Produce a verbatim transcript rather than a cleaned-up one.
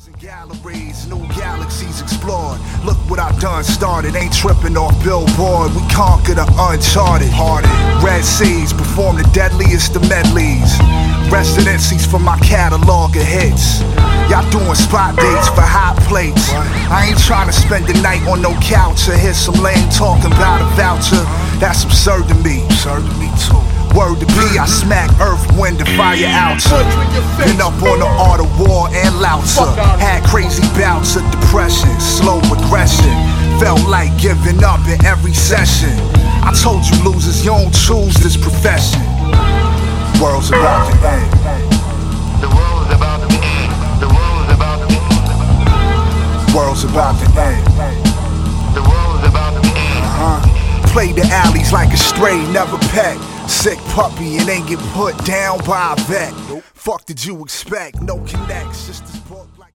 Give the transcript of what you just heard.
and galleries, new galaxies explored. Look what I done started, ain't tripping off Billboard. We conquer the uncharted. Hearted. Red Seas perform the deadliest of medleys. Residencies for my catalog of hits. Y'all doing spot dates for hot plates. I ain't trying to spend the night on no couch or hear some lame talking about a voucher. That's absurd to me. Absurd to me too. Word to be, I smack earth, wind, and fire out. Been up on the art of war and louter. Had crazy bouts of depression, slow regression. Felt like giving up in every session. I told you losers, you don't choose this profession. World's about to end. The world's about to end. The world's about to end. World's about to end. The world's about to end. Uh-huh. Play the alleys like a stray, never pet. Sick puppy and ain't get put down by a vet. Fuck did you expect? No connects, just as